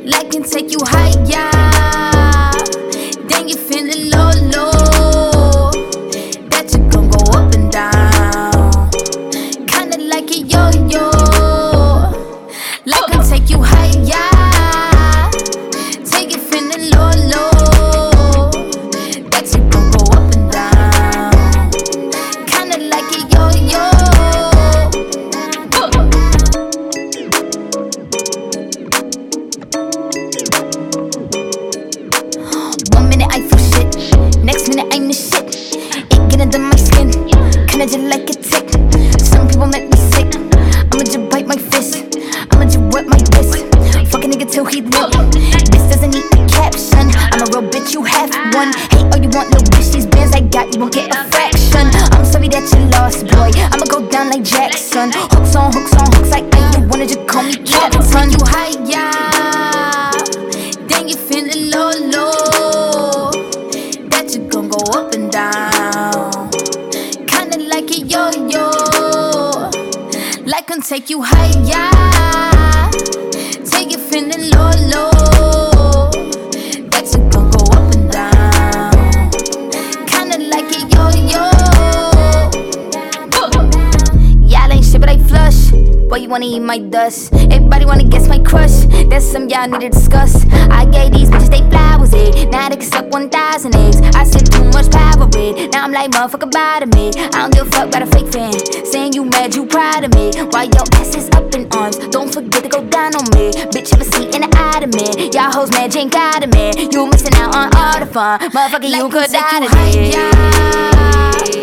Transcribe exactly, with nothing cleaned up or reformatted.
Like can take you higher. Then you feeling low, low. That you gon' go up and down. Kinda like a yo-yo. Like can take you higher. Take it feeling low, low. That you gon' go up and down. Kinda like a yo-yo. One minute I feel shit, next minute I'm the shit. It get under my skin, kinda just like a tick. Some people make me sick, I'ma just bite my fist, I'ma just wet my wrist. Fuck a nigga till he lit. This doesn't need a caption, I'm a real bitch, you have one. Hate all you want, little bitch, these bands I got, you won't get a fraction. I'm sorry that you lost, boy, I'ma go down like Jackson. Hooks on hooks on hooks like I, you wanna just call me Captain. You higher, then you feeling low, low. That you gon' go up and down. Kinda like a yo-yo. Like can take you higher. Take it feeling low, low. That you gon' go up and down. Kinda like a yo-yo. Y'all ain't shit but I flush. Boy, you wanna eat my dust. Everybody wanna guess my crush. That's some y'all need to discuss. I gave these bitches they flowers, it. Now they can suck one thousand eggs. I said too much power with. Now I'm like, motherfucker, bother me. I don't give a fuck about a fake fan. Saying you mad, you proud of me. While your ass is up in arms, don't forget to go down on me. Bitch, have a seat in the ottoman. Y'all hoes mad, you ain't got a man. You missing out on all the fun. Motherfucker, like you could die today.